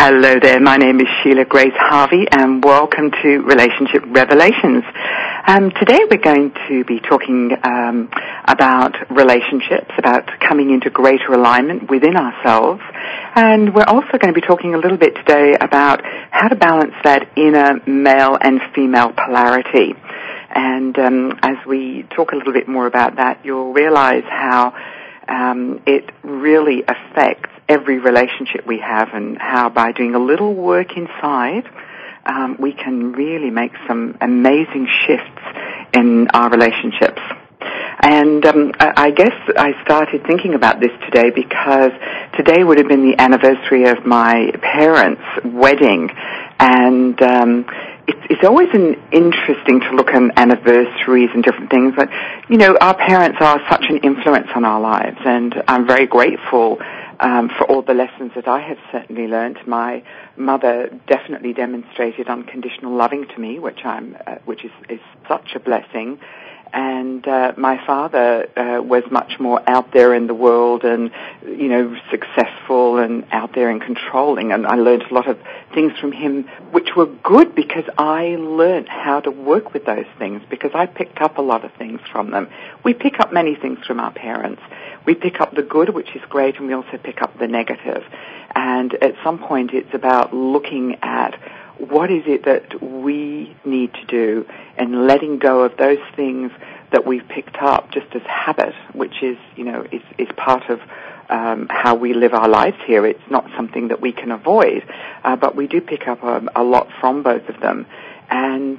Hello there, my name is Sheila Grace Harvey and welcome to Relationship Revelations. Today we're going to be talking about relationships, about coming into greater alignment within ourselves, and we're also going to be talking a little bit today about how to balance that inner male and female polarity. And as we talk a little bit more about that, you'll realize how it really affects every relationship we have, and how by doing a little work inside, we can really make some amazing shifts in our relationships. And I guess I started thinking about this today because today would have been the anniversary of my parents' wedding, and it's always interesting to look at anniversaries and different things, but, you know, our parents are such an influence on our lives, and I'm very grateful for all the lessons that I have certainly learned. My mother definitely demonstrated unconditional loving to me, which is such a blessing. And my father was much more out there in the world and, you know, successful and out there and controlling. And I learned a lot of things from him which were good because I learned how to work with those things, because I picked up a lot of things from them. We pick up many things from our parents. We pick up the good, which is great, and we also pick up the negative. And at some point it's about looking at what is it that we need to do and letting go of those things that we've picked up just as habit, which is, you know, is part of how we live our lives here. It's not something that we can avoid, but we do pick up a lot from both of them. And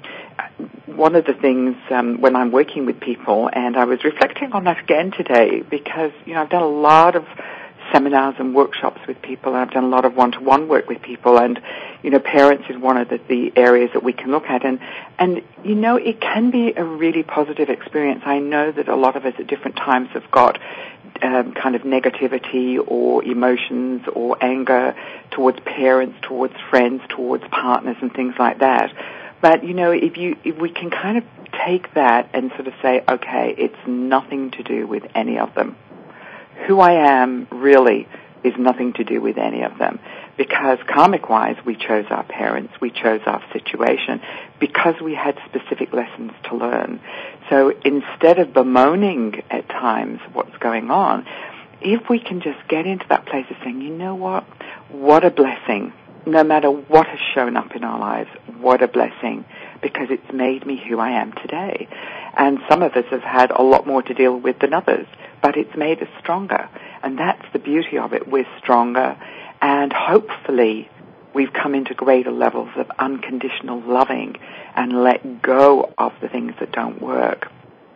one of the things when I'm working with people, and I was reflecting on that again today, because, you know, I've done a lot of seminars and workshops with people, and I've done a lot of one-to-one work with people, and, you know, parents is one of the areas that we can look at, and you know, it can be a really positive experience. I know that a lot of us at different times have got kind of negativity or emotions or anger towards parents, towards friends, towards partners and things like that. But, you know, if we can kind of take that and sort of say, okay, it's nothing to do with any of them. Who I am really is nothing to do with any of them, because karmic-wise we chose our parents, we chose our situation because we had specific lessons to learn. So instead of bemoaning at times what's going on, if we can just get into that place of saying, you know what a blessing, no matter what has shown up in our lives, what a blessing, because it's made me who I am today. And some of us have had a lot more to deal with than others, but it's made us stronger. And that's the beauty of it. We're stronger, and hopefully we've come into greater levels of unconditional loving and let go of the things that don't work.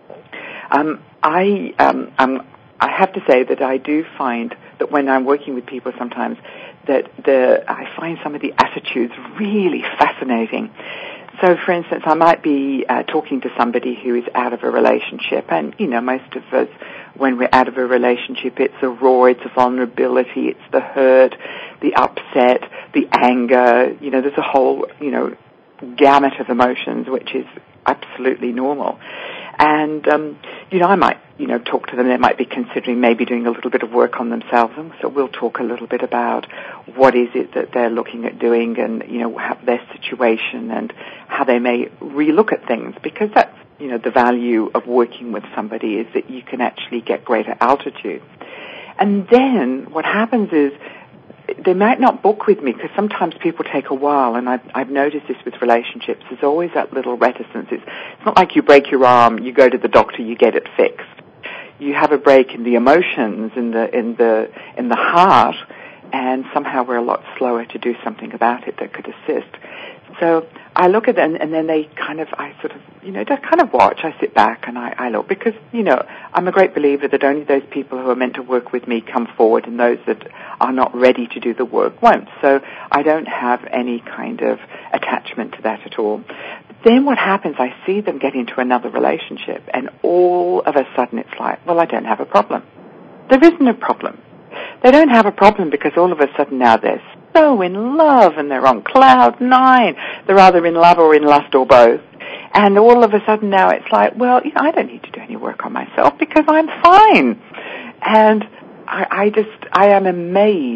I have to say that I do find that when I'm working with people sometimes that I find some of the attitudes really fascinating. So, for instance, I might be talking to somebody who is out of a relationship, and, you know, most of us, when we're out of a relationship, it's a roar, it's a vulnerability, it's the hurt, the upset, the anger, you know, there's a whole, you know, gamut of emotions, which is absolutely normal. And, you know, I might, you know, talk to them. They might be considering maybe doing a little bit of work on themselves. And so we'll talk a little bit about what is it that they're looking at doing, and, you know, their situation and how they may relook at things, because that's, you know, the value of working with somebody, is that you can actually get greater altitude. And then what happens is they might not book with me, because sometimes people take a while, and I've noticed this with relationships. There's always that little reticence. It's not like you break your arm, you go to the doctor, you get it fixed. You have a break in the emotions, in the heart, and somehow we're a lot slower to do something about it that could assist. So I look at them, and then I sort of, you know, just kind of watch. I sit back and I look, because, you know, I'm a great believer that only those people who are meant to work with me come forward, and those that are not ready to do the work won't. So I don't have any kind of attachment to that at all. Then what happens, I see them get into another relationship, and all of a sudden it's like, well, I don't have a problem. There isn't a problem. They don't have a problem because all of a sudden now they're so in love and they're on cloud nine. They're either in love or in lust or both. And all of a sudden now it's like, well, you know, I don't need to do any work on myself because I'm fine. And I am amazed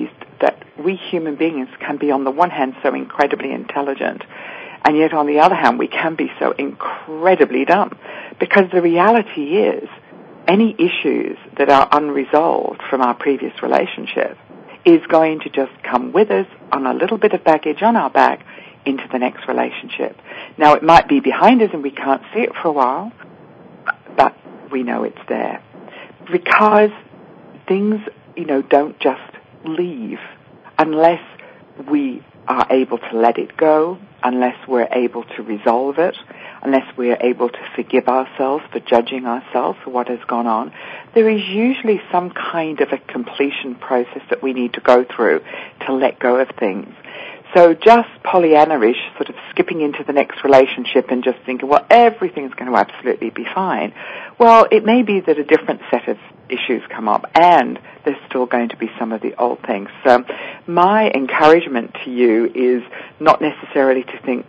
that we human beings can be, on the one hand, so incredibly intelligent, and yet on the other hand, we can be so incredibly dumb. Because the reality is, any issues that are unresolved from our previous relationship is going to just come with us on a little bit of baggage on our back into the next relationship. Now, it might be behind us and we can't see it for a while, but we know it's there. Because things, don't just leave unless we are able to let it go, unless we're able to resolve it, unless we're able to forgive ourselves for judging ourselves for what has gone on. There is usually some kind of a completion process that we need to go through to let go of things. So just Pollyanna-ish, sort of skipping into the next relationship and just thinking, well, everything's going to absolutely be fine. Well, it may be that a different set of issues come up and there's still going to be some of the old things. So my encouragement to you is not necessarily to think,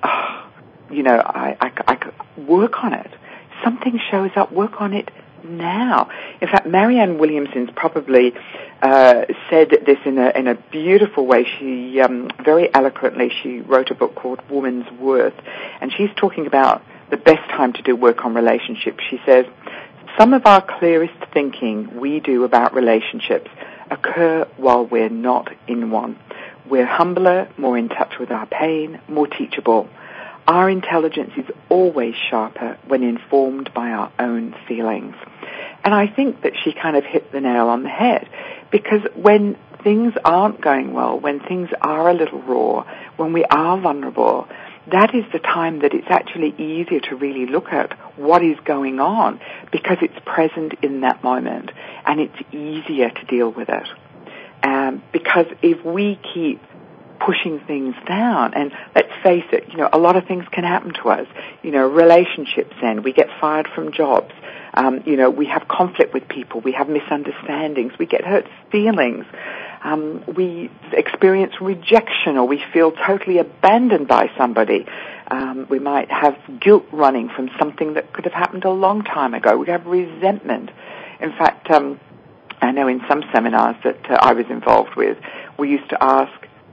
I work on it. Something shows up, work on it now. In fact, Marianne Williamson's probably said this in a beautiful way. She very eloquently, she wrote a book called Woman's Worth, and she's talking about the best time to do work on relationships. She says, some of our clearest thinking we do about relationships occur while we're not in one. We're humbler, more in touch with our pain, more teachable. Our intelligence is always sharper when informed by our own feelings. And I think that she kind of hit the nail on the head, because when things aren't going well, when things are a little raw, when we are vulnerable, that is the time that it's actually easier to really look at what is going on, because it's present in that moment and it's easier to deal with it. Because if we keep pushing things down, and let's face it, a lot of things can happen to us. Relationships end, we get fired from jobs, we have conflict with people, we have misunderstandings, we get hurt feelings, we experience rejection, or we feel totally abandoned by somebody. We might have guilt running from something that could have happened a long time ago. We have resentment. In fact, I know in some seminars that I was involved with, we used to ask,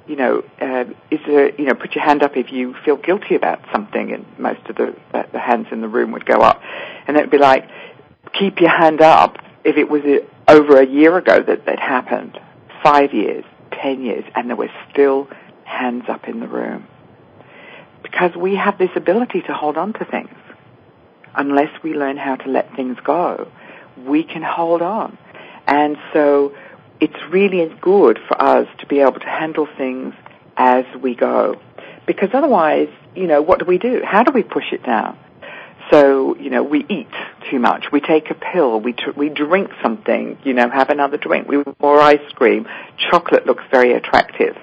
is there, put your hand up if you feel guilty about something, and most of the hands in the room would go up. And it would be like, keep your hand up if it was over a year ago that happened, 5 years, 10 years, and there were still hands up in the room. Because we have this ability to hold on to things. Unless we learn how to let things go, we can hold on. And so it's really good for us to be able to handle things as we go. Because otherwise, what do? How do we push it down? So, we eat too much. We take a pill. We drink something, have another drink. We want more ice cream. Chocolate looks very attractive.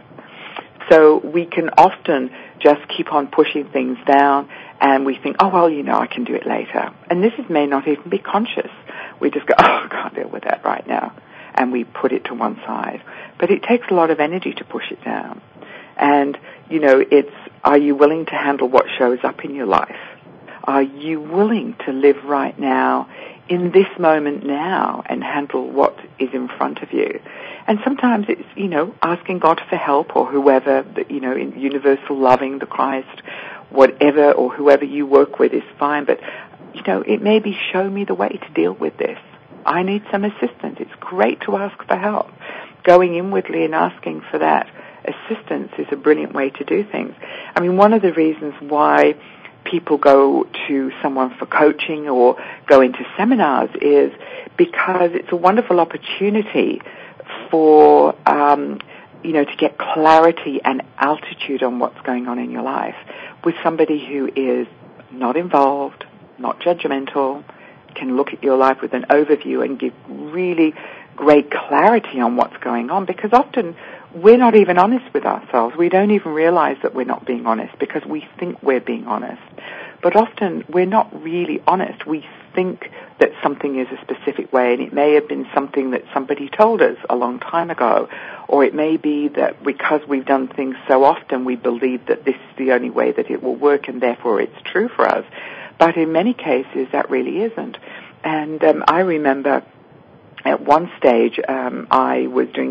So we can often just keep on pushing things down, and we think, I can do it later. And this may not even be conscious. We just go, I can't deal with that right now. And we put it to one side. But it takes a lot of energy to push it down. And, it's, are you willing to handle what shows up in your life? Are you willing to live right now, in this moment now, and handle what is in front of you? And sometimes it's, asking God for help, or whoever, in universal loving, the Christ, whatever, or whoever you work with is fine. But, it may be, show me the way to deal with this. I need some assistance. It's great to ask for help. Going inwardly and asking for that assistance is a brilliant way to do things. I mean, one of the reasons why people go to someone for coaching or go into seminars is because it's a wonderful opportunity for, to get clarity and altitude on what's going on in your life with somebody who is not involved, not judgmental, can look at your life with an overview and give really great clarity on what's going on, because often we're not even honest with ourselves. We don't even realize that we're not being honest because we think we're being honest. But often we're not really honest. We think that something is a specific way, and it may have been something that somebody told us a long time ago, or it may be that because we've done things so often we believe that this is the only way that it will work and therefore it's true for us. But in many cases that really isn't. And I remember at one stage, I was doing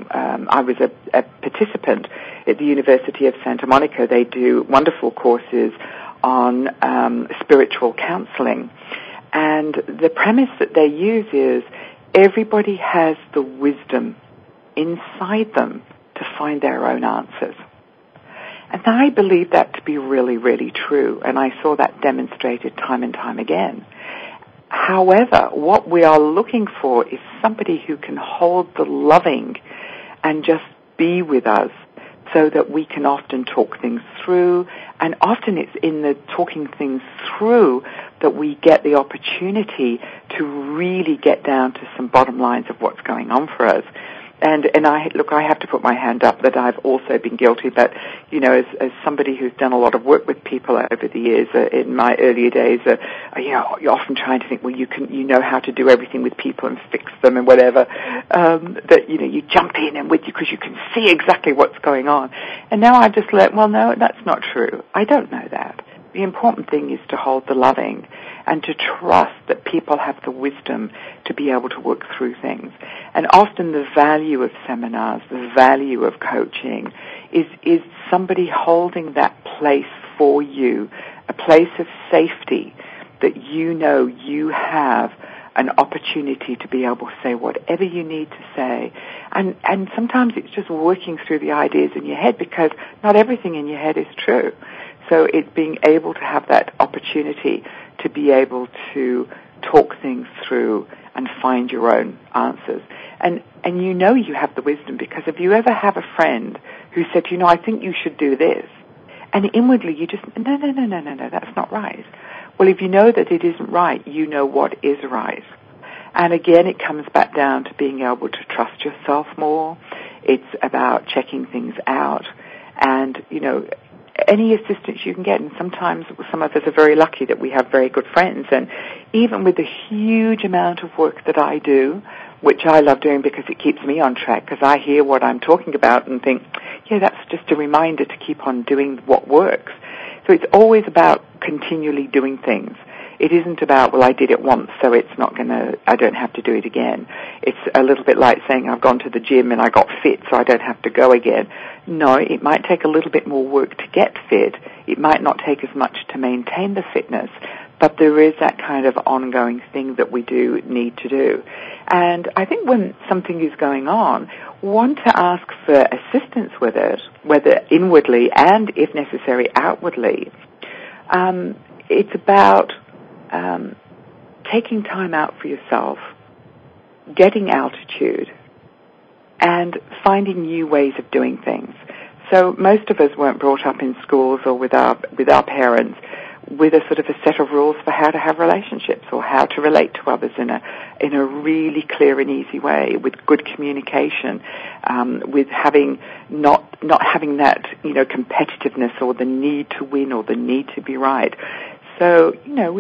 I was a participant at the University of Santa Monica. They do wonderful courses on spiritual counseling. And the premise that they use is everybody has the wisdom inside them to find their own answers. And I believe that to be really, really true. And I saw that demonstrated time and time again. However, what we are looking for is somebody who can hold the loving and just be with us so that we can often talk things through. And often it's in the talking things through that we get the opportunity to really get down to some bottom lines of what's going on for us. And I have to put my hand up that I've also been guilty, but, you know, as somebody who's done a lot of work with people over the years, in my earlier days, you're often trying to think, well, you know how to do everything with people and fix them and whatever, that, you know, you jump in and because you can see exactly what's going on. And now I've just learned, well, no, that's not true. I don't know that. The important thing is to hold the loving and to trust that people have the wisdom to be able to work through things. And often the value of seminars, the value of coaching is somebody holding that place for you, a place of safety that you know you have an opportunity to be able to say whatever you need to say. And sometimes it's just working through the ideas in your head because not everything in your head is true. So it's being able to have that opportunity to be able to talk things through and find your own answers. And you know you have the wisdom because if you ever have a friend who said, you know, I think you should do this, and inwardly you just, no, that's not right. Well, if you know that it isn't right, you know what is right. And again, it comes back down to being able to trust yourself more. It's about checking things out and, you know, any assistance you can get. And sometimes some of us are very lucky that we have very good friends. And even with the huge amount of work that I do, which I love doing because it keeps me on track, because I hear what I'm talking about and think, yeah, that's just a reminder to keep on doing what works. So it's always about continually doing things. It isn't about, well, I did it once, so I don't have to do it again. It's a little bit like saying I've gone to the gym and I got fit, so I don't have to go again. No, it might take a little bit more work to get fit. It might not take as much to maintain the fitness, but there is that kind of ongoing thing that we do need to do. And I think when something is going on, one to ask for assistance with it, whether inwardly and, if necessary, outwardly. It's about taking time out for yourself, getting altitude, and finding new ways of doing things. So most of us weren't brought up in schools or with our parents with a sort of a set of rules for how to have relationships or how to relate to others in a really clear and easy way, with good communication, with having not having that, you know, competitiveness or the need to win or the need to be right. So, you know,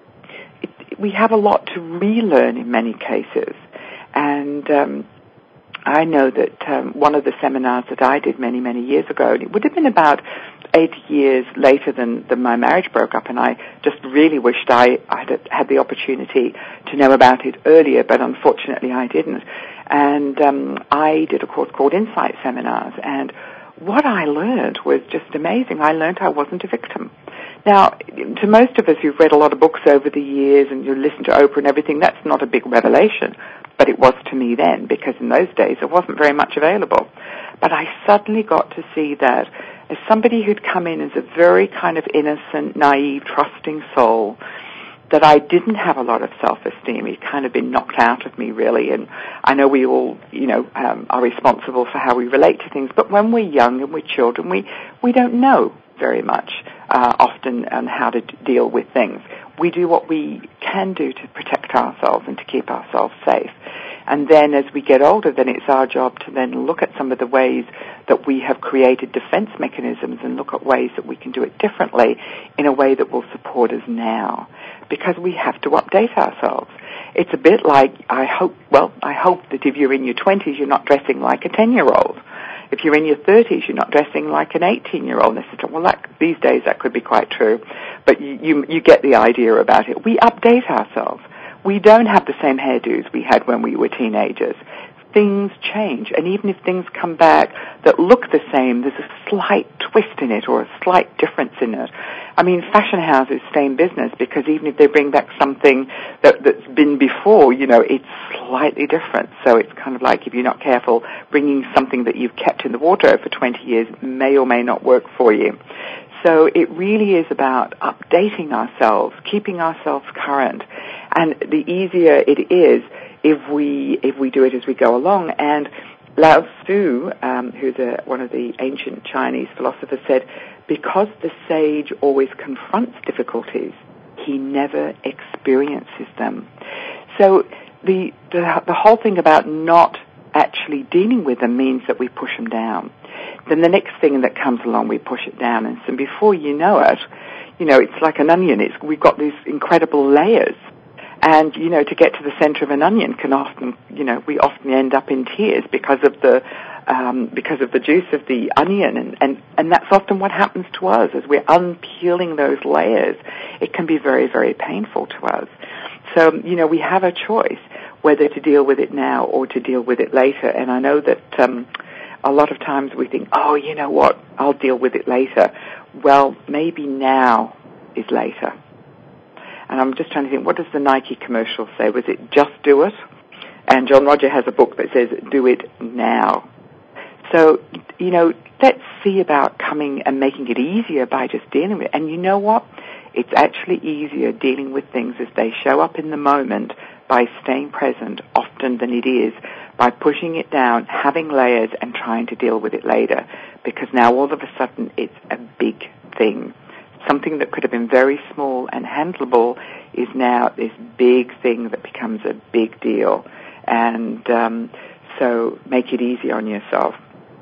we have a lot to relearn in many cases. And I know that one of the seminars that I did many, many years ago, and it would have been about 8 years later than my marriage broke up, and I just really wished I had the opportunity to know about it earlier, but unfortunately I didn't. And I did a course called Insight Seminars, and what I learned was just amazing. I learned I wasn't a victim. Now, to most of us who've read a lot of books over the years and you listen to Oprah and everything, that's not a big revelation. But it was to me then, because in those days there wasn't very much available. But I suddenly got to see that as somebody who'd come in as a very kind of innocent, naive, trusting soul, that I didn't have a lot of self-esteem. It kind of been knocked out of me, really. And I know we all, you know, are responsible for how we relate to things. But when we're young and we're children, we don't know very much often on how to deal with things. We do what we can do to protect ourselves and to keep ourselves safe. And then as we get older, then it's our job to then look at some of the ways that we have created defense mechanisms and look at ways that we can do it differently in a way that will support us now. Because we have to update ourselves. It's a bit like, I hope that if you're in your 20s, you're not dressing like a 10-year-old. If you're in your 30s, you're not dressing like an 18-year-old. Well, these days that could be quite true, but you get the idea about it. We update ourselves. we don't have the same hairdos we had when we were teenagers. Things change, and even if things come back that look the same, there's a slight twist in it or a slight difference in it. I mean, fashion houses stay in business because even if they bring back something that's been before, it's slightly different. So it's kind of like, if you're not careful, bringing something that you've kept in the wardrobe for 20 years may or may not work for you. So it really is about updating ourselves, keeping ourselves current, and the easier it is if we do it as we go along. And Lao Tzu, who's one of the ancient Chinese philosophers, said, because the sage always confronts difficulties, he never experiences them. So the whole thing about not actually dealing with them means that we push them down. Then the next thing that comes along, we push it down, and so before you know it, it's like an onion. We've got these incredible layers. And, to get to the center of an onion can often, we often end up in tears because of the juice of the onion. And that's often what happens to us as we're unpeeling those layers. It can be very, very painful to us. So, we have a choice whether to deal with it now or to deal with it later. And I know that a lot of times we think, oh, you know what, I'll deal with it later. Well, maybe now is later. And I'm just trying to think, what does the Nike commercial say? Was it just do it? And John Roger has a book that says do it now. So, let's see about coming and making it easier by just dealing with it. And you know what? It's actually easier dealing with things as they show up in the moment by staying present often than it is by pushing it down, having layers, and trying to deal with it later. Because now all of a sudden it's a big thing. Something that could have been very small and handleable is now this big thing that becomes a big deal. And so make it easy on yourself.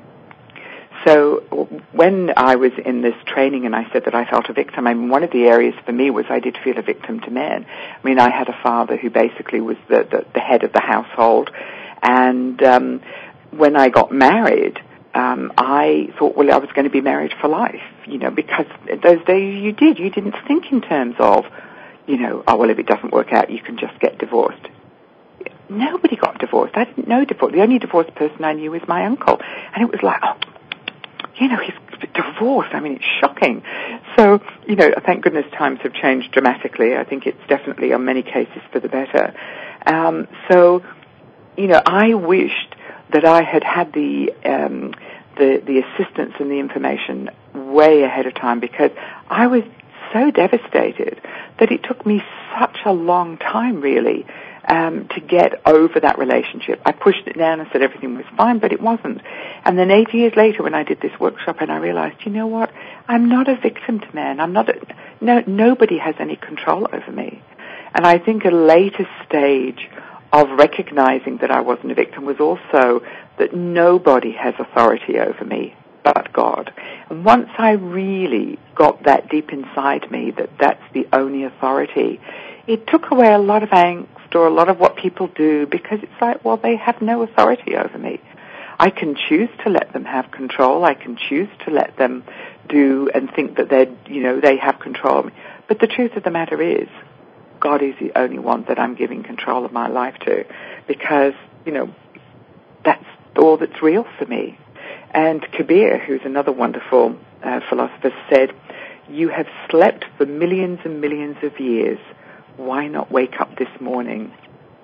So when I was in this training and I said that I felt a victim, one of the areas for me was I did feel a victim to men. I had a father who basically was the head of the household. And when I got married, I thought, well, I was going to be married for life, because those days you didn't think in terms of, oh, well, if it doesn't work out, you can just get divorced. Nobody got divorced. I didn't know divorce. The only divorced person I knew was my uncle. And it was like, oh, he's divorced. It's shocking. So, thank goodness times have changed dramatically. I think it's definitely, in many cases, for the better. So, I wished that I had the assistance and the information way ahead of time, because I was so devastated that it took me such a long time, really, to get over that relationship. I pushed it down and said everything was fine, but it wasn't. And then 8 years later, when I did this workshop, and I realized, you know what? I'm not a victim to man. Nobody has any control over me. And I think a later stage of recognizing that I wasn't a victim was also that nobody has authority over me but God. And once I really got that deep inside me that that's the only authority, it took away a lot of angst or a lot of what people do, because it's like, well, they have no authority over me. I can choose to let them have control. I can choose to let them do and think that they have control of me. But the truth of the matter is, God is the only one that I'm giving control of my life to, because, that's all that's real for me. And Kabir, who's another wonderful philosopher, said, you have slept for millions and millions of years. Why not wake up this morning?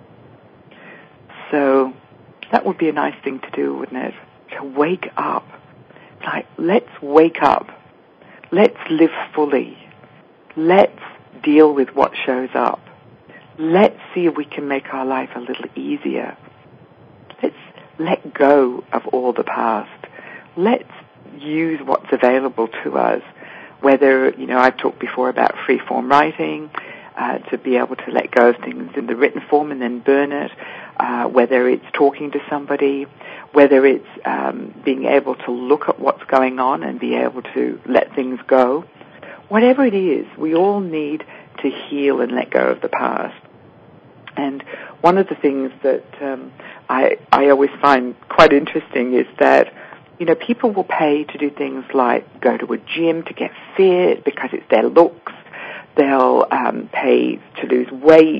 So that would be a nice thing to do, wouldn't it? To wake up. Like, let's wake up. Let's live fully. Let's deal with what shows up. Let's see if we can make our life a little easier. Let's let go of all the past. Let's use what's available to us, whether, I've talked before about free-form writing, to be able to let go of things in the written form and then burn it, whether it's talking to somebody, whether it's being able to look at what's going on and be able to let things go. Whatever it is, we all need to heal and let go of the past. And one of the things that I always find quite interesting is that, people will pay to do things like go to a gym to get fit because it's their looks. They'll pay to lose weight.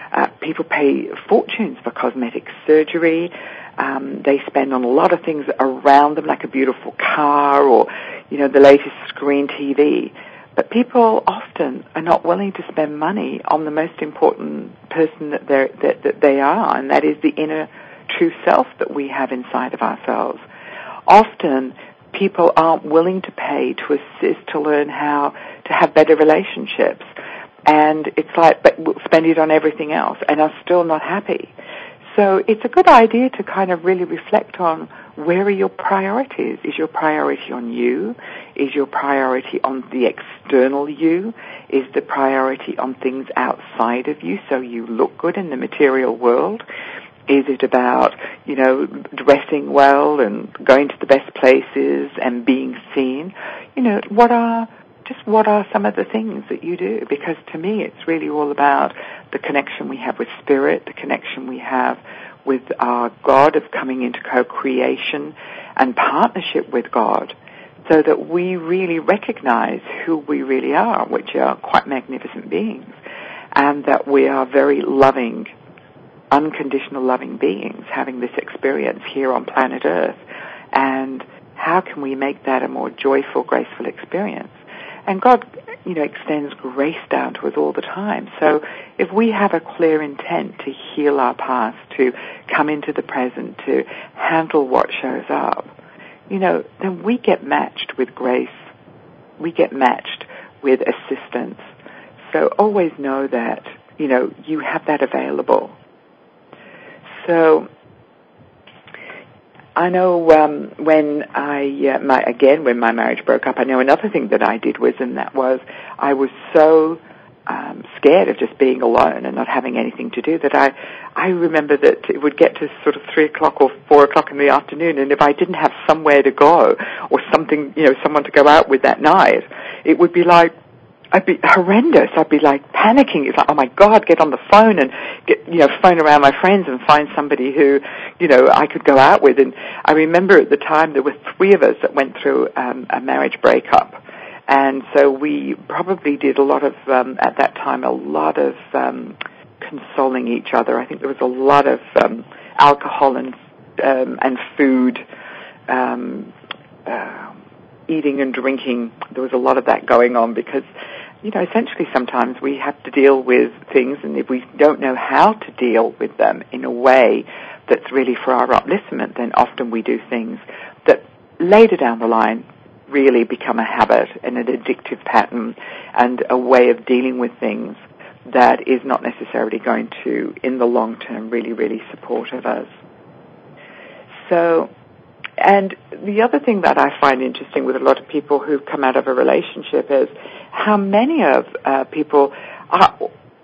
People pay fortunes for cosmetic surgery. They spend on a lot of things around them, like a beautiful car or, the latest screen TV. But people often are not willing to spend money on the most important person that they are, and that is the inner true self that we have inside of ourselves. Often people aren't willing to pay to assist to learn how to have better relationships. And it's like, but we'll spend it on everything else and are still not happy. So it's a good idea to kind of really reflect on where are your priorities. Is your priority on you? Is your priority on the external you? Is the priority on things outside of you so you look good in the material world? Is it about, dressing well and going to the best places and being seen? What are some of the things that you do? Because to me, it's really all about the connection we have with Spirit, the connection we have with our God of coming into co-creation and partnership with God, so that we really recognize who we really are, which are quite magnificent beings, and that we are very loving, unconditional loving beings having this experience here on planet Earth. And how can we make that a more joyful, graceful experience? And God, extends grace down to us all the time. So if we have a clear intent to heal our past, to come into the present, to handle what shows up, then we get matched with grace. We get matched with assistance. So always know that, you have that available. So I know when when my marriage broke up, I know another thing that I did I was so scared of just being alone and not having anything to do that I remember that it would get to sort of 3 o'clock or 4 o'clock in the afternoon, and if I didn't have somewhere to go or something, someone to go out with that night, it would be like, I'd be horrendous. I'd be like panicking. It's like, oh my God, get on the phone and phone around my friends and find somebody who, I could go out with. And I remember at the time there were 3 of us that went through a marriage breakup. And so we probably did at that time, a lot of consoling each other. I think there was a lot of alcohol and food, eating and drinking. There was a lot of that going on because, essentially sometimes we have to deal with things, and if we don't know how to deal with them in a way that's really for our upliftment, then often we do things that later down the line really become a habit and an addictive pattern and a way of dealing with things that is not necessarily going to, in the long term, really, really support of us. So, and the other thing that I find interesting with a lot of people who've come out of a relationship is how many of people are,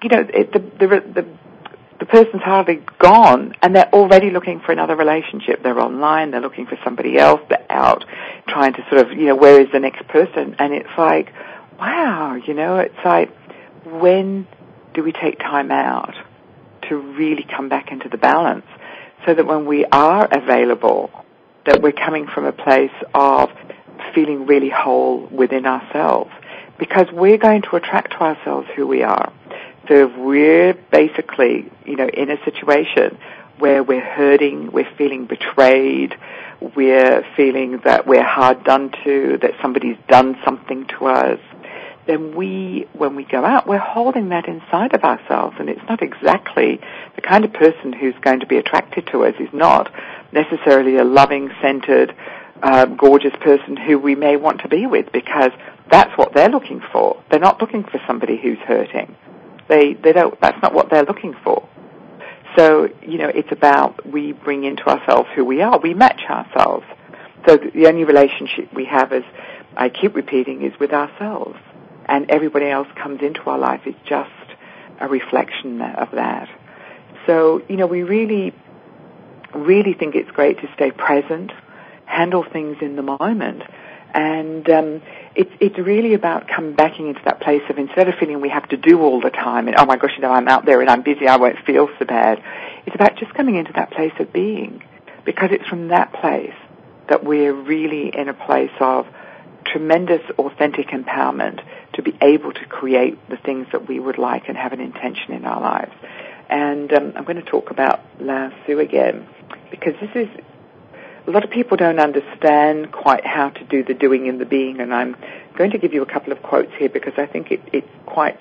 the person's hardly gone and they're already looking for another relationship. They're online, they're looking for somebody else, they're out trying to sort of, where is the next person? And it's like, wow, it's like, when do we take time out to really come back into the balance so that when we are available, that we're coming from a place of feeling really whole within ourselves, because we're going to attract to ourselves who we are. So if we're basically, in a situation where we're hurting, we're feeling betrayed, we're feeling that we're hard done to, that somebody's done something to us, then when we go out, we're holding that inside of ourselves, and it's not exactly the kind of person who's going to be attracted to us is not necessarily a loving, centered, gorgeous person who we may want to be with, because that's what they're looking for. They're not looking for somebody who's hurting. That's not what they're looking for. So, it's about we bring into ourselves who we are. We match ourselves. So the only relationship we have, as I keep repeating, is with ourselves. And everybody else comes into our life is just a reflection of that. So, we really, really think it's great to stay present, handle things in the moment, and it's really about coming back into that place of, instead of feeling we have to do all the time and, oh my gosh, I'm out there and I'm busy, I won't feel so bad. It's about just coming into that place of being, because it's from that place that we're really in a place of tremendous authentic empowerment to be able to create the things that we would like and have an intention in our lives. And I'm going to talk about Lao Tzu again, because this is, a lot of people don't understand quite how to do the doing and the being, and I'm going to give you a couple of quotes here because I think it's quite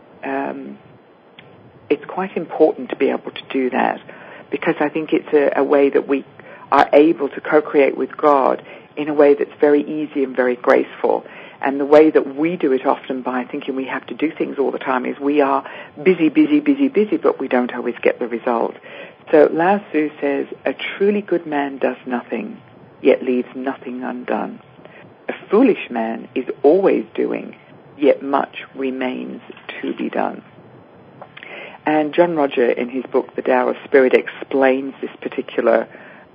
important to be able to do that, because I think it's a way that we are able to co-create with God in a way that's very easy and very graceful. And the way that we do it often by thinking we have to do things all the time is we are busy, but we don't always get the result. So Lao Tzu says, a truly good man does nothing, yet leaves nothing undone. A foolish man is always doing, yet much remains to be done. And John Roger, in his book, The Tao of Spirit, explains this particular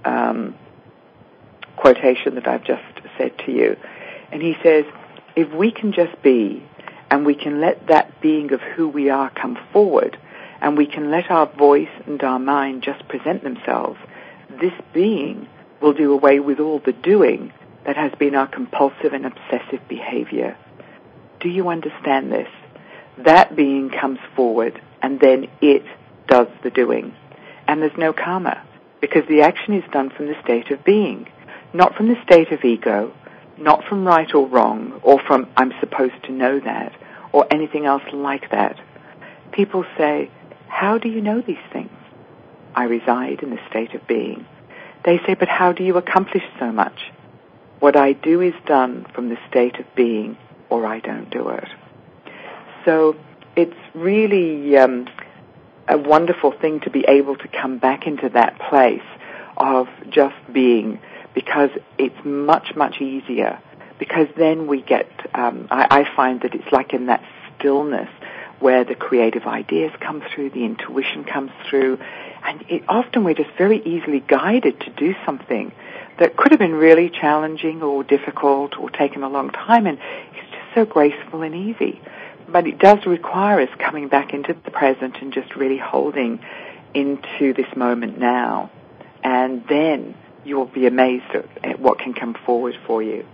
quotation that I've just said to you. And he says, if we can just be, and we can let that being of who we are come forward, and we can let our voice and our mind just present themselves, this being will do away with all the doing that has been our compulsive and obsessive behavior. Do you understand this? That being comes forward, and then it does the doing. And there's no karma, because the action is done from the state of being, not from the state of ego, not from right or wrong, or from I'm supposed to know that, or anything else like that. People say, how do you know these things? I reside in the state of being. They say, but how do you accomplish so much? What I do is done from the state of being, or I don't do it. So it's really a wonderful thing to be able to come back into that place of just being, because it's much, much easier. Because then we get, I find that it's like in that stillness where the creative ideas come through, the intuition comes through, and often we're just very easily guided to do something that could have been really challenging or difficult or taken a long time, and it's just so graceful and easy. But it does require us coming back into the present and just really holding into this moment now, and then you'll be amazed at what can come forward for you.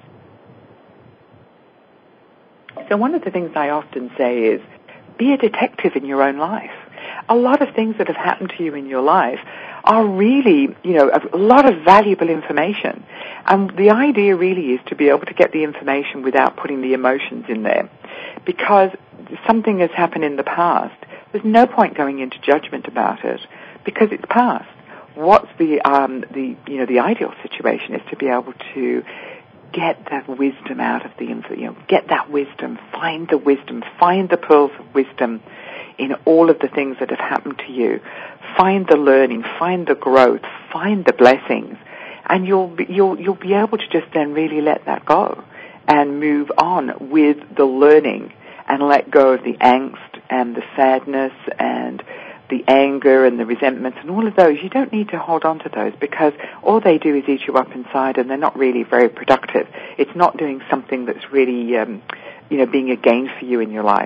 So one of the things I often say is, be a detective in your own life. A lot of things that have happened to you in your life are really, a lot of valuable information. And the idea really is to be able to get the information without putting the emotions in there. Because something has happened in the past, there's no point going into judgment about it, because it's past. What's the ideal situation is to be able to get that wisdom out of get that wisdom, find the pearls of wisdom in all of the things that have happened to you. Find the learning, find the growth, find the blessings, and you'll be able to just then really let that go and move on with the learning and let go of the angst and the sadness and the anger and the resentments and all of those. You don't need to hold on to those, because all they do is eat you up inside, and they're not really very productive. It's not doing something that's really, being a gain for you in your life.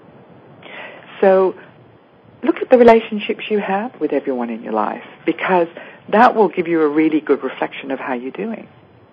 So look at the relationships you have with everyone in your life, because that will give you a really good reflection of how you're doing.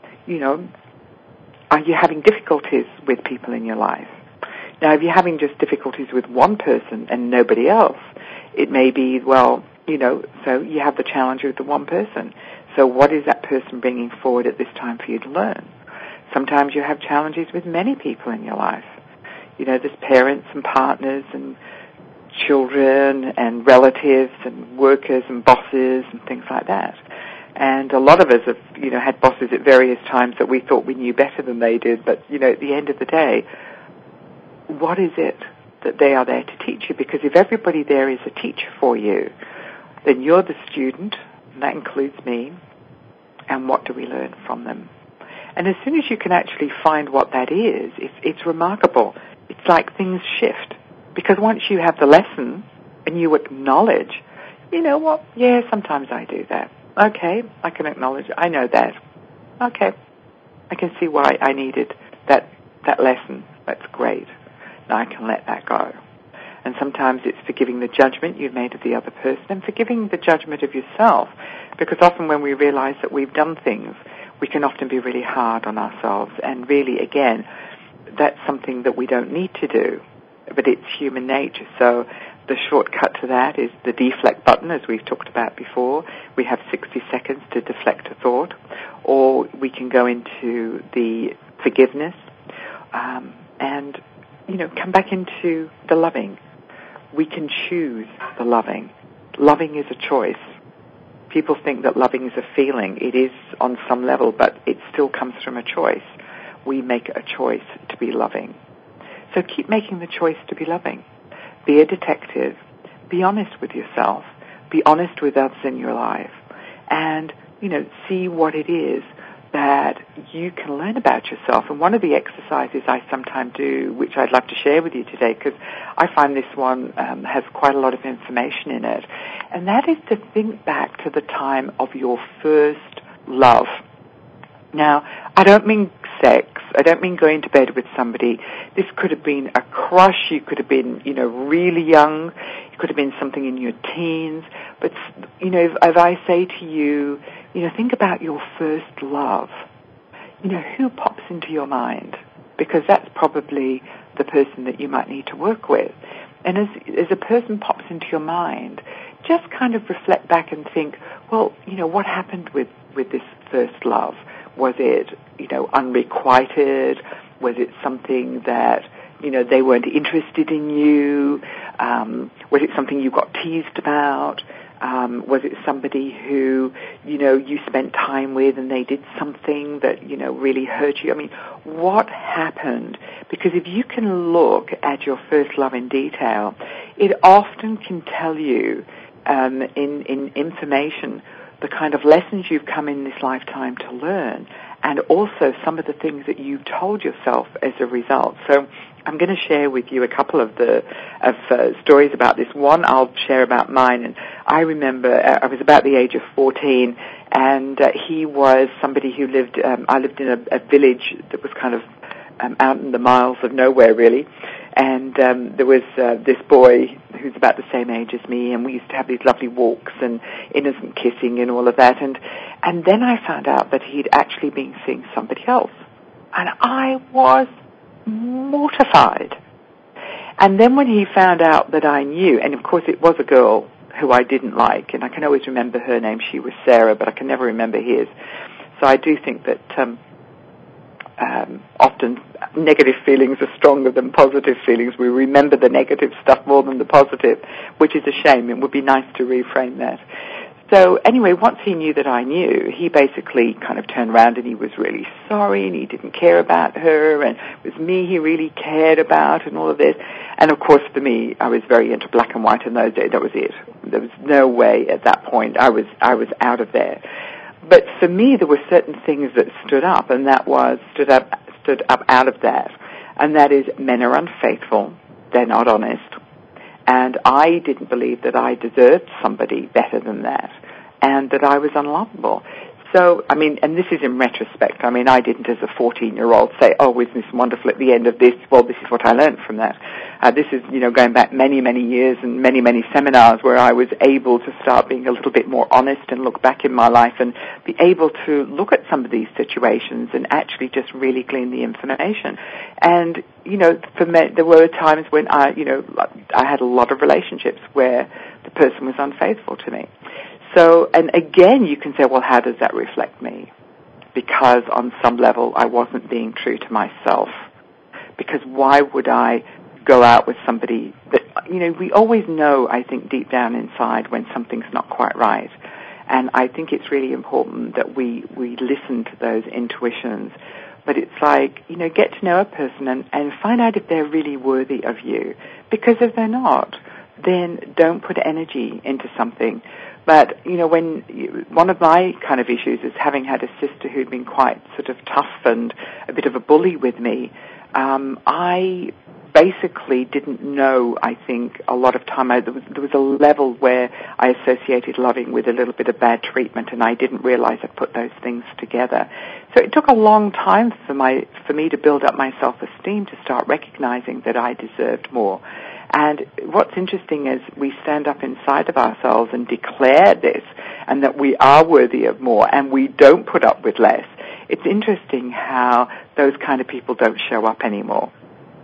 Are you having difficulties with people in your life? Now, if you're having just difficulties with one person and nobody else, it may be, so you have the challenge with the one person. So what is that person bringing forward at this time for you to learn? Sometimes you have challenges with many people in your life. There's parents and partners and children and relatives and workers and bosses and things like that. And a lot of us have, had bosses at various times that we thought we knew better than they did. But, at the end of the day, what is it that they are there to teach you? Because if everybody there is a teacher for you, then you're the student, and that includes me, and what do we learn from them? And as soon as you can actually find what that is, it's remarkable. It's like things shift. Because once you have the lesson and you acknowledge, you know what, yeah, sometimes I do that. Okay, I can acknowledge, I know that. Okay, I can see why I needed that lesson. That's great. Now I can let that go. And sometimes it's forgiving the judgment you've made of the other person and forgiving the judgment of yourself. Because often when we realize that we've done things, we can often be really hard on ourselves. And really, again, that's something that we don't need to do. But it's human nature. So the shortcut to that is the deflect button, as we've talked about before. We have 60 seconds to deflect a thought, or we can go into the forgiveness and, come back into the loving. We can choose the loving. Loving is a choice. People think that loving is a feeling. It is on some level, but it still comes from a choice. We make a choice to be loving. So keep making the choice to be loving. Be a detective. Be honest with yourself. Be honest with others in your life. And, see what it is that you can learn about yourself. And one of the exercises I sometimes do, which I'd love to share with you today, because I find this one has quite a lot of information in it, and that is to think back to the time of your first love. Now, I don't mean sex. I don't mean going to bed with somebody. This could have been a crush. You could have been, really young. It could have been something in your teens. But, if I say to you, think about your first love, who pops into your mind? Because that's probably the person that you might need to work with. And as a person pops into your mind, just kind of reflect back and think, well, what happened with this first love? Was it, unrequited? Was it something that, they weren't interested in you? Was it something you got teased about? Was it somebody who, you spent time with and they did something that, really hurt you? I mean, what happened? Because if you can look at your first love in detail, it often can tell you in information the kind of lessons you've come in this lifetime to learn, and also some of the things that you told yourself as a result. So I'm going to share with you a couple of stories about this. One I'll share about mine, and I remember I was about the age of 14, and he was somebody who lived, I lived in a village that was kind of out in the miles of nowhere, really. And there was this boy who's about the same age as me, and we used to have these lovely walks and innocent kissing and all of that. And then I found out that he'd actually been seeing somebody else. And I was mortified. And then when he found out that I knew, and of course it was a girl who I didn't like, and I can always remember her name, she was Sarah, but I can never remember his. So I do think that often negative feelings are stronger than positive feelings. We remember the negative stuff more than the positive, which is a shame. It would be nice to reframe that. So anyway, once he knew that I knew, he basically kind of turned around and he was really sorry and he didn't care about her, and it was me he really cared about and all of this. And of course for me, I was very into black and white in those days. That was it. There was no way at that point. I was out of there. But for me, there were certain things that stood up, and that was stood up out of that. And that is, men are unfaithful. They're not honest. And I didn't believe that I deserved somebody better than that, and that I was unlovable. So, I mean, and this is in retrospect. I mean, I didn't as a 14-year-old say, oh, isn't this wonderful at the end of this? Well, this is what I learned from that. This is, going back many, many years and many, many seminars where I was able to start being a little bit more honest and look back in my life and be able to look at some of these situations and actually just really glean the information. And, for me, there were times when I had a lot of relationships where the person was unfaithful to me. So, and again, you can say, well, how does that reflect me? Because on some level, I wasn't being true to myself. Because why would I go out with somebody that, we always know, I think, deep down inside when something's not quite right. And I think it's really important that we listen to those intuitions. But it's like, get to know a person and find out if they're really worthy of you. Because if they're not, then don't put energy into something. But, one of my kind of issues is having had a sister who'd been quite sort of tough and a bit of a bully with me, I basically didn't know, I think, a lot of time. There was a level where I associated loving with a little bit of bad treatment, and I didn't realize I'd put those things together. So it took a long time for me to build up my self-esteem, to start recognizing that I deserved more. And what's interesting is we stand up inside of ourselves and declare this, and that we are worthy of more, and we don't put up with less. It's interesting how those kind of people don't show up anymore.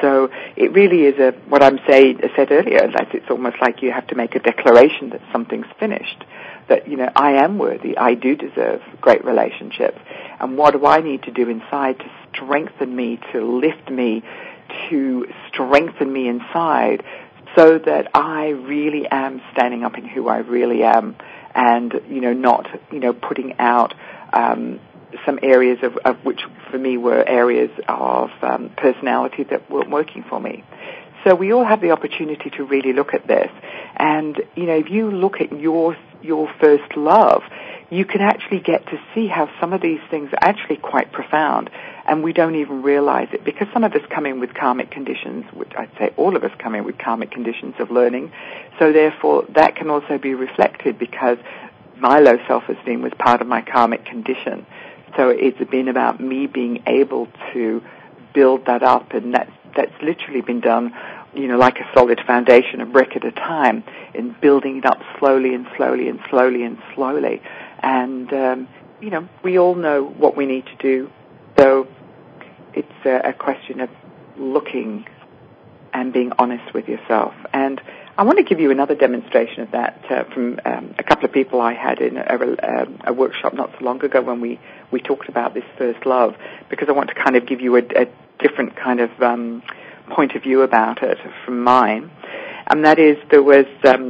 So it really is what I said earlier, that it's almost like you have to make a declaration that something's finished, that, I am worthy, I do deserve great relationships, and what do I need to do inside to strengthen me, to lift me, to strengthen me inside, so that I really am standing up in who I really am, and, not, putting out some areas of which for me were areas of personality that weren't working for me. So we all have the opportunity to really look at this. And, if you look at your first love, you can actually get to see how some of these things are actually quite profound, and we don't even realize it, because some of us come in with karmic conditions, which I'd say all of us come in with karmic conditions of learning. So therefore, that can also be reflected, because my low self-esteem was part of my karmic condition. So it's been about me being able to build that up, and that's literally been done, like a solid foundation, a brick at a time, in building it up slowly and slowly and slowly and slowly. And, we all know what we need to do. So it's a question of looking and being honest with yourself. And I want to give you another demonstration of that from a couple of people I had in a workshop not so long ago when we talked about this first love, because I want to kind of give you a different kind of point of view about it from mine. And that is, there was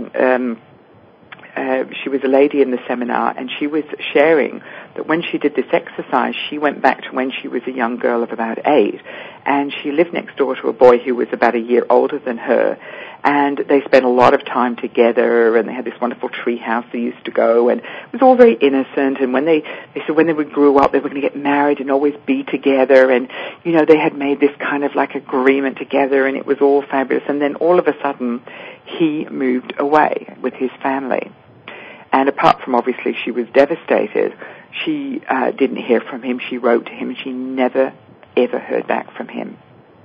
she was a lady in the seminar, and she was sharing that when she did this exercise, she went back to when she was a young girl of about 8, and she lived next door to a boy who was about a year older than her, and they spent a lot of time together, and they had this wonderful tree house they used to go, and it was all very innocent, and when they said when they grew up, they were going to get married and always be together, and, they had made this kind of like agreement together, and it was all fabulous, and then all of a sudden, he moved away with his family. And apart from, obviously, she was devastated, she didn't hear from him. She wrote to him, and she never, ever heard back from him.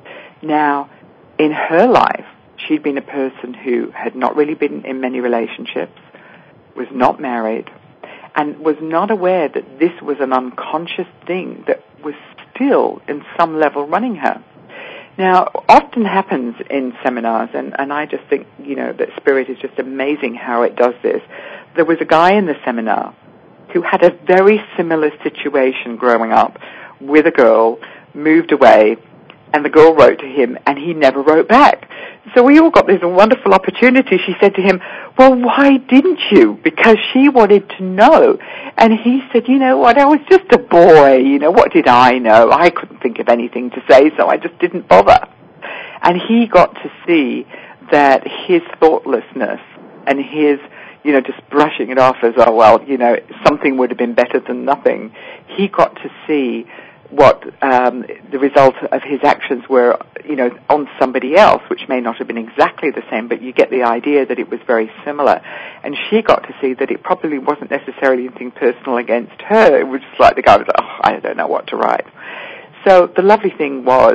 Now, in her life, she'd been a person who had not really been in many relationships, was not married, and was not aware that this was an unconscious thing that was still, in some level, running her. Now, often happens in seminars, and I just think, that Spirit is just amazing how it does this. There was a guy in the seminar who had a very similar situation growing up with a girl, moved away, and the girl wrote to him, and he never wrote back. So we all got this wonderful opportunity. She said to him, well, why didn't you? Because she wanted to know. And he said, you know what, I was just a boy, what did I know? I couldn't think of anything to say, so I just didn't bother. And he got to see that his thoughtlessness and his, just brushing it off as, oh, well, something would have been better than nothing. He got to see what the result of his actions were, on somebody else, which may not have been exactly the same, but you get the idea that it was very similar. And she got to see that it probably wasn't necessarily anything personal against her. It was just like the guy was like, oh, I don't know what to write. So the lovely thing was,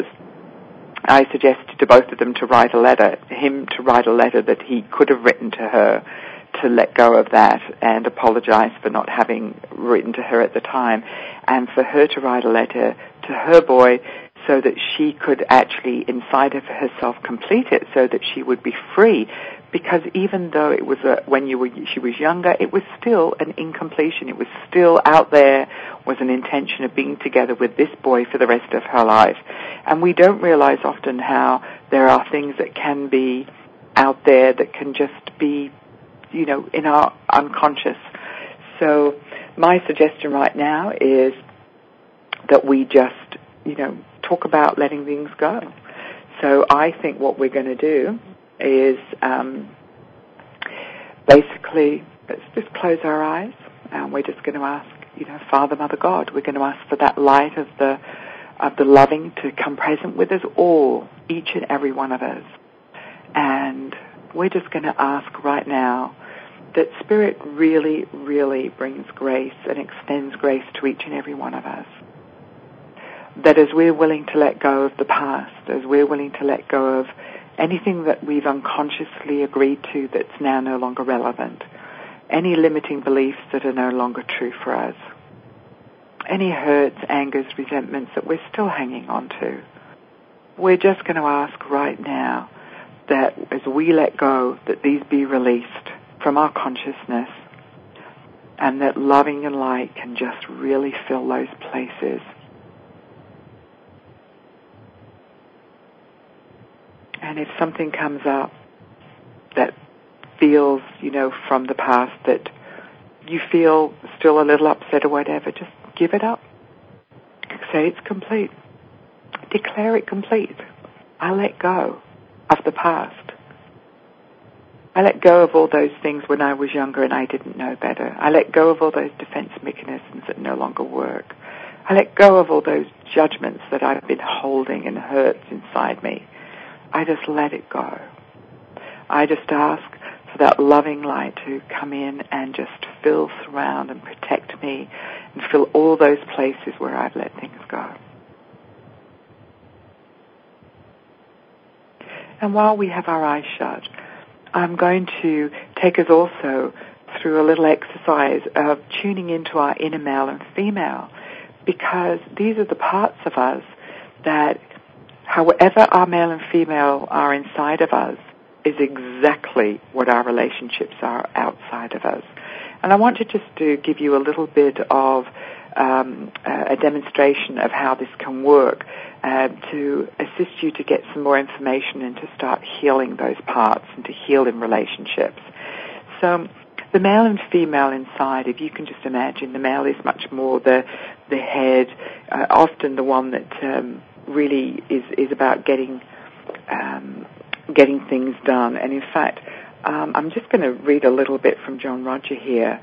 I suggested to both of them to write a letter, him to write a letter that he could have written to her, to let go of that and apologize for not having written to her at the time, and for her to write a letter to her boy so that she could actually, inside of herself, complete it so that she would be free. Because even though it was she was younger, it was still an incompletion. It was still out there, was an intention of being together with this boy for the rest of her life. And we don't realize often how there are things that can be out there that can just be, in our unconscious. So my suggestion right now is that we just, talk about letting things go. So I think what we're going to do is basically, let's just close our eyes, and we're just going to ask, Father, Mother, God, we're going to ask for that light of the loving to come present with us all, each and every one of us. And we're just going to ask right now that Spirit really, really brings grace and extends grace to each and every one of us. That as we're willing to let go of the past, as we're willing to let go of anything that we've unconsciously agreed to that's now no longer relevant, any limiting beliefs that are no longer true for us, any hurts, angers, resentments that we're still hanging on to, we're just going to ask right now that as we let go, that these be released from our consciousness, and that loving and light can just really fill those places. And if something comes up that feels, from the past that you feel still a little upset or whatever, just give it up. Say it's complete. Declare it complete. I let go of the past. I let go of all those things when I was younger and I didn't know better. I let go of all those defense mechanisms that no longer work. I let go of all those judgments that I've been holding and hurts inside me. I just let it go. I just ask for that loving light to come in and just fill, surround, and protect me and fill all those places where I've let things go. And while we have our eyes shut, I'm going to take us also through a little exercise of tuning into our inner male and female, because these are the parts of us that, however our male and female are inside of us, is exactly what our relationships are outside of us. And I want to just to give you a little bit of a demonstration of how this can work to assist you to get some more information and to start healing those parts and to heal in relationships. So the male and female inside, if you can just imagine, the male is much more the head, often the one that really is about getting things done. And in fact, I'm just going to read a little bit from John Roger here,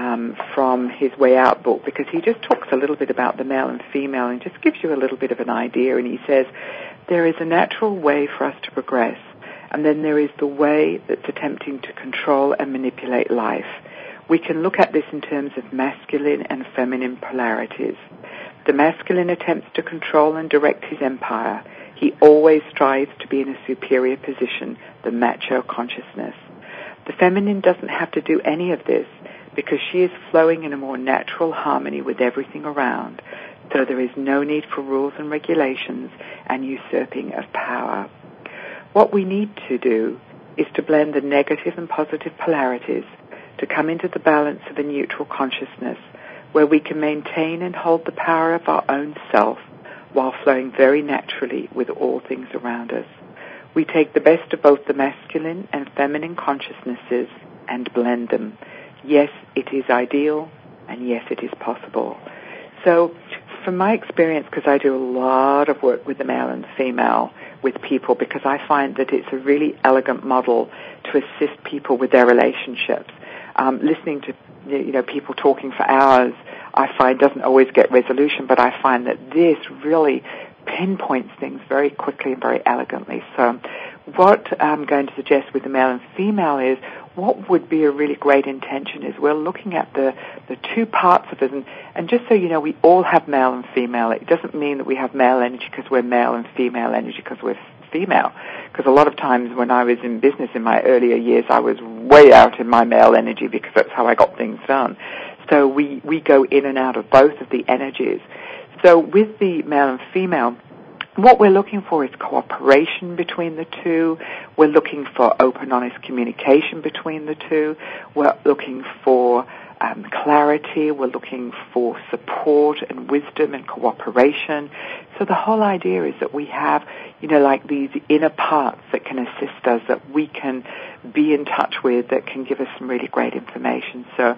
from his Way Out book, because he just talks a little bit about the male and female and just gives you a little bit of an idea. And he says, there is a natural way for us to progress, and then there is the way that's attempting to control and manipulate life. We can look at this in terms of masculine and feminine polarities. The masculine attempts to control and direct his empire. He always strives to be in a superior position, the macho consciousness. The feminine doesn't have to do any of this because she is flowing in a more natural harmony with everything around, so there is no need for rules and regulations and usurping of power. What we need to do is to blend the negative and positive polarities to come into the balance of a neutral consciousness where we can maintain and hold the power of our own self while flowing very naturally with all things around us. We take the best of both the masculine and feminine consciousnesses and blend them. Yes, it is ideal, and yes, it is possible. So, from my experience, because I do a lot of work with the male and the female, with people, because I find that it's a really elegant model to assist people with their relationships. Listening to people talking for hours, I find doesn't always get resolution, but I find that this really pinpoints things very quickly and very elegantly. So what I'm going to suggest with the male and female is, what would be a really great intention is we're looking at the two parts of it, and just so you know, we all have male and female. It doesn't mean that we have male energy because we're male and female energy because we're female. Because a lot of times when I was in business in my earlier years, I was way out in my male energy because that's how I got things done. So we go in and out of both of the energies. So with the male and female, what we're looking for is cooperation between the two. We're looking for open, honest communication between the two. We're looking for clarity. We're looking for support and wisdom and cooperation. So the whole idea is that we have, like these inner parts that can assist us, that we can be in touch with, that can give us some really great information. So,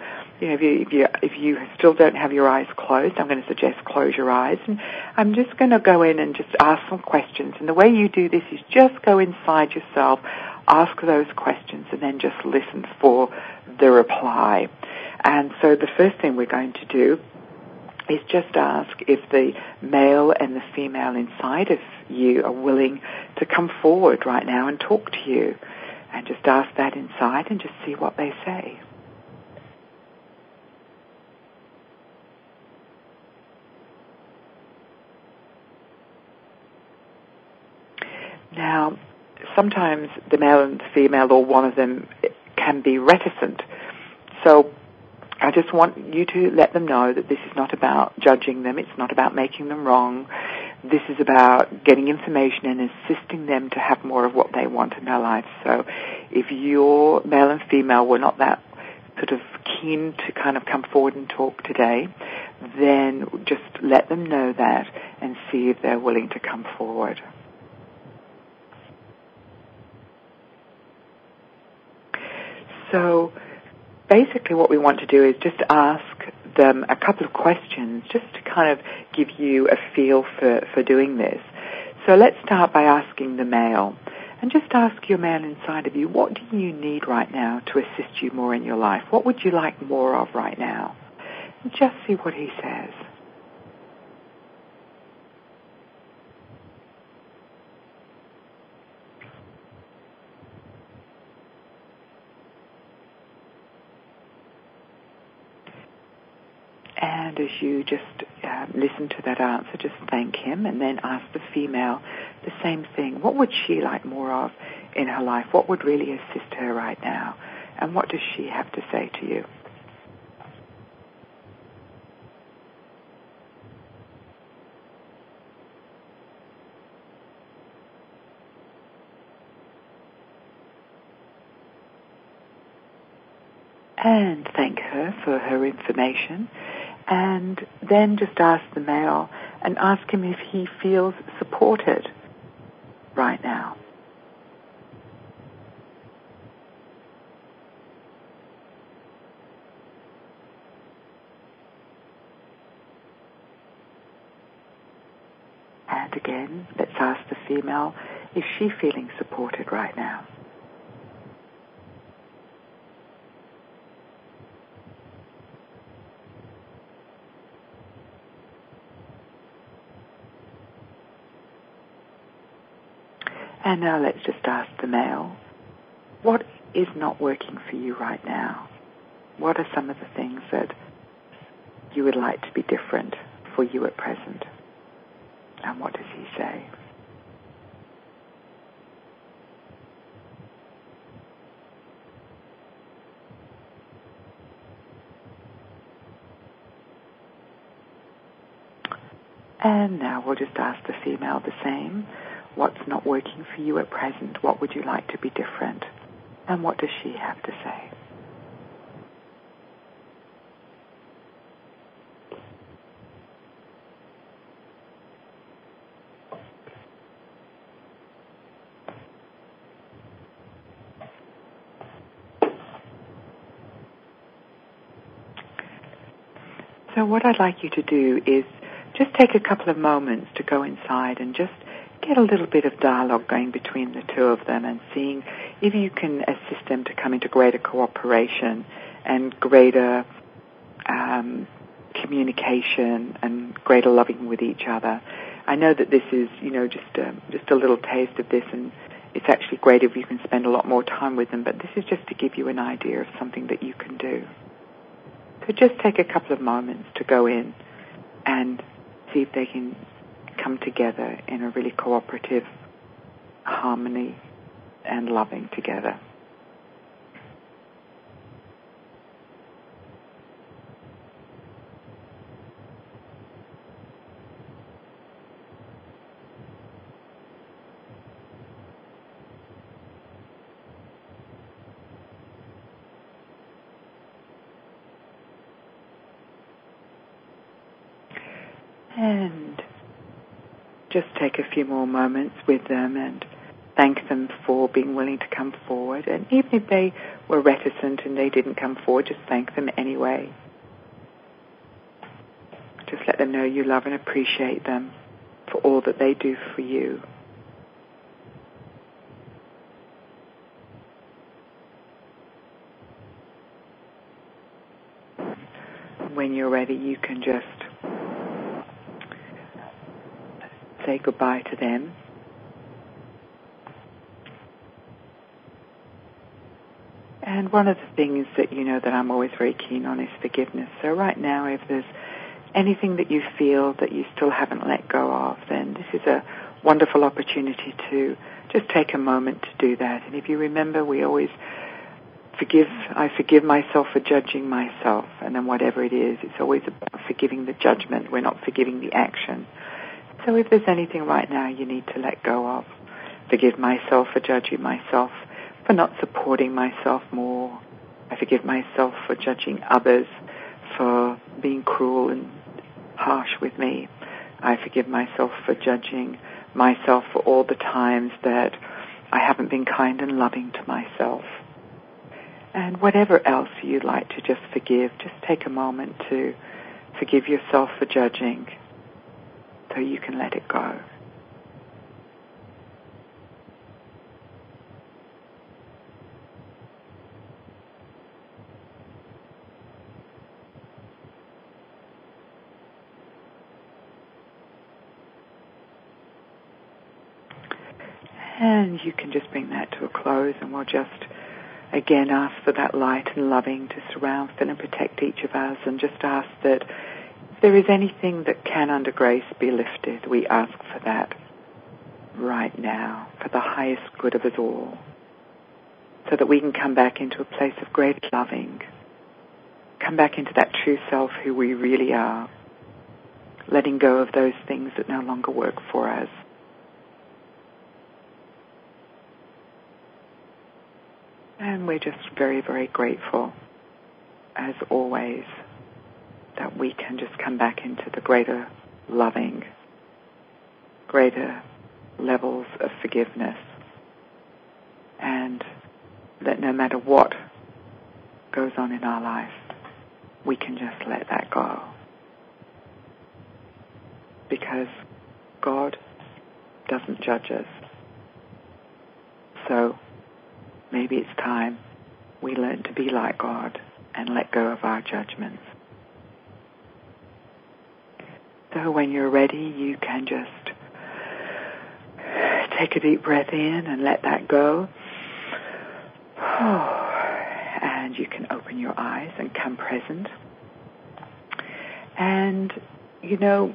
if you still don't have your eyes closed, I'm going to suggest close your eyes. And I'm just going to go in and just ask some questions. And the way you do this is just go inside yourself, ask those questions, and then just listen for the reply. And so the first thing we're going to do is just ask if the male and the female inside of you are willing to come forward right now and talk to you. And just ask that inside and just see what they say. Now, sometimes the male and the female, or one of them, can be reticent. So I just want you to let them know that this is not about judging them. It's not about making them wrong. This is about getting information and assisting them to have more of what they want in their life. So if your male and female were not that sort of keen to kind of come forward and talk today, then just let them know that and see if they're willing to come forward. So basically what we want to do is just ask them a couple of questions just to kind of give you a feel for doing this. So let's start by asking the male. And just ask your man inside of you, what do you need right now to assist you more in your life? What would you like more of right now? And just see what he says. And as you just listen to that answer, just thank him and then ask the female the same thing. What would she like more of in her life? What would really assist her right now? And what does she have to say to you? And thank her for her information. And then just ask the male and ask him if he feels supported right now. And again, let's ask the female, is she feeling supported right now? And now let's just ask the male, what is not working for you right now? What are some of the things that you would like to be different for you at present? And what does he say? And now we'll just ask the female the same. What's not working for you at present? What would you like to be different? And what does she have to say? So what I'd like you to do is just take a couple of moments to go inside and just get a little bit of dialogue going between the two of them and seeing if you can assist them to come into greater cooperation and greater communication and greater loving with each other. I know that this is, just a little taste of this, and it's actually great if you can spend a lot more time with them, but this is just to give you an idea of something that you can do. So just take a couple of moments to go in and see if they can come together in a really cooperative harmony and loving together. And just take a few more moments with them and thank them for being willing to come forward. And even if they were reticent and they didn't come forward, just thank them anyway. Just let them know you love and appreciate them for all that they do for you. When you're ready, you can just say goodbye to them. And one of the things that that I'm always very keen on is forgiveness. So right now, if there's anything that you feel that you still haven't let go of, then this is a wonderful opportunity to just take a moment to do that. And if you remember, we always I forgive myself for judging myself, and then whatever it is, it's always about forgiving the judgment. We're not forgiving the action. So if there's anything right now you need to let go of, forgive myself for judging myself, for not supporting myself more. I forgive myself for judging others, for being cruel and harsh with me. I forgive myself for judging myself for all the times that I haven't been kind and loving to myself. And whatever else you'd like to just forgive, just take a moment to forgive yourself for judging so you can let it go. And you can just bring that to a close, and we'll just again ask for that light and loving to surround, fill and protect each of us, and just ask that if there is anything that can under grace be lifted, we ask for that right now, for the highest good of us all, so that we can come back into a place of great loving, come back into that true self who we really are, letting go of those things that no longer work for us. And we're just very, very grateful, as always, that we can just come back into the greater loving, greater levels of forgiveness, and that no matter what goes on in our life, we can just let that go. Because God doesn't judge us. So maybe it's time we learn to be like God and let go of our judgments. So when you're ready, you can just take a deep breath in and let that go. And you can open your eyes and come present. And, you know,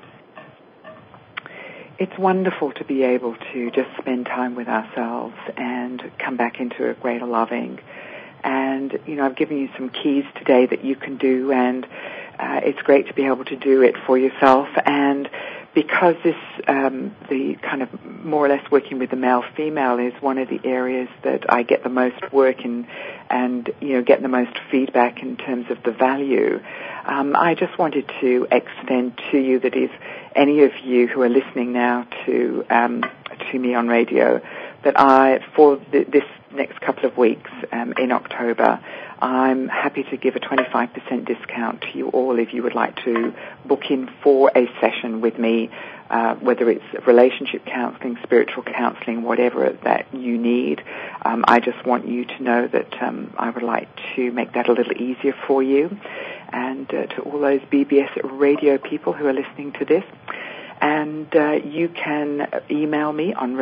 it's wonderful to be able to just spend time with ourselves and come back into a greater loving. And, you know, I've given you some keys today that you can do, and it's great to be able to do it for yourself. And because this, the kind of more or less working with the male-female is one of the areas that I get the most work in and, you know, get the most feedback in terms of the value, I just wanted to extend to you that if any of you who are listening now to me on radio, that for this next couple of weeks in October, I'm happy to give a 25% discount to you all if you would like to book in for a session with me, whether it's relationship counseling, spiritual counseling, whatever that you need. I just want you to know that I would like to make that a little easier for you, and to all those BBS radio people who are listening to this. And you can email me on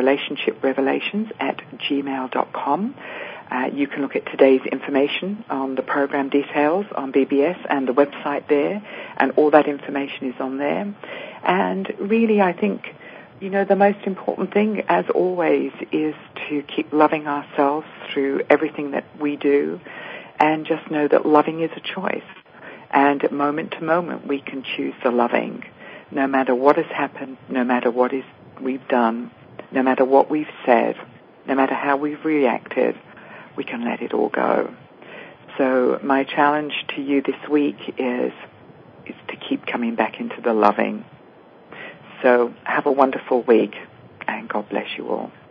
relationshiprevelations@gmail.com. You can look at today's information on the program details on BBS and the website there, and all that information is on there. And really, I think, you know, the most important thing, as always, is to keep loving ourselves through everything that we do, and just know that loving is a choice. And moment to moment, we can choose the loving. No matter what has happened, no matter what we've done, no matter what we've said, no matter how we've reacted, we can let it all go. So my challenge to you this week is to keep coming back into the loving. So have a wonderful week, and God bless you all.